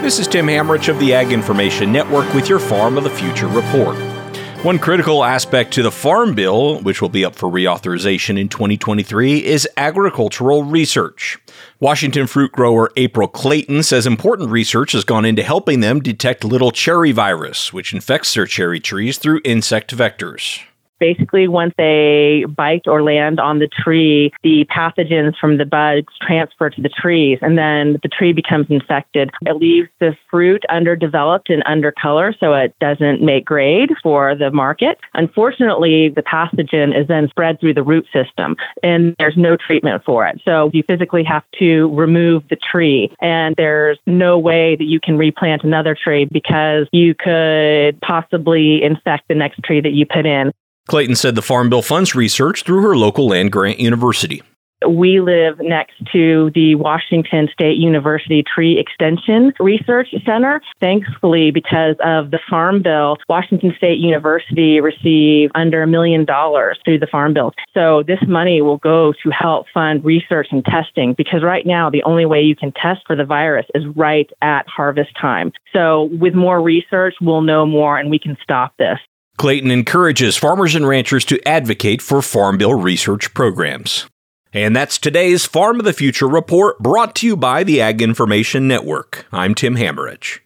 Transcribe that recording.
This is Tim Hammerich of the Ag Information Network with your Farm of the Future report. One critical aspect to the Farm Bill, which will be up for reauthorization in 2023, is agricultural research. Washington fruit grower April Clayton says important research has gone into helping them detect little cherry virus, which infects their cherry trees through insect vectors. Basically, once they bite or land on the tree, the pathogens from the bugs transfer to the trees, and then the tree becomes infected. It leaves the fruit underdeveloped and undercolor, so it doesn't make grade for the market. Unfortunately, the pathogen is then spread through the root system, and there's no treatment for it. So you physically have to remove the tree, and there's no way that you can replant another tree because you could possibly infect the next tree that you put in. Clayton said the Farm Bill funds research through her local land-grant university. We live next to the Washington State University Tree Extension Research Center. Thankfully, because of the Farm Bill, Washington State University received under $1 million through the Farm Bill. So this money will go to help fund research and testing, because right now the only way you can test for the virus is right at harvest time. So with more research, we'll know more and we can stop this. Clayton encourages farmers and ranchers to advocate for Farm Bill research programs. And that's today's Farm of the Future report, brought to you by the Ag Information Network. I'm Tim Hammerich.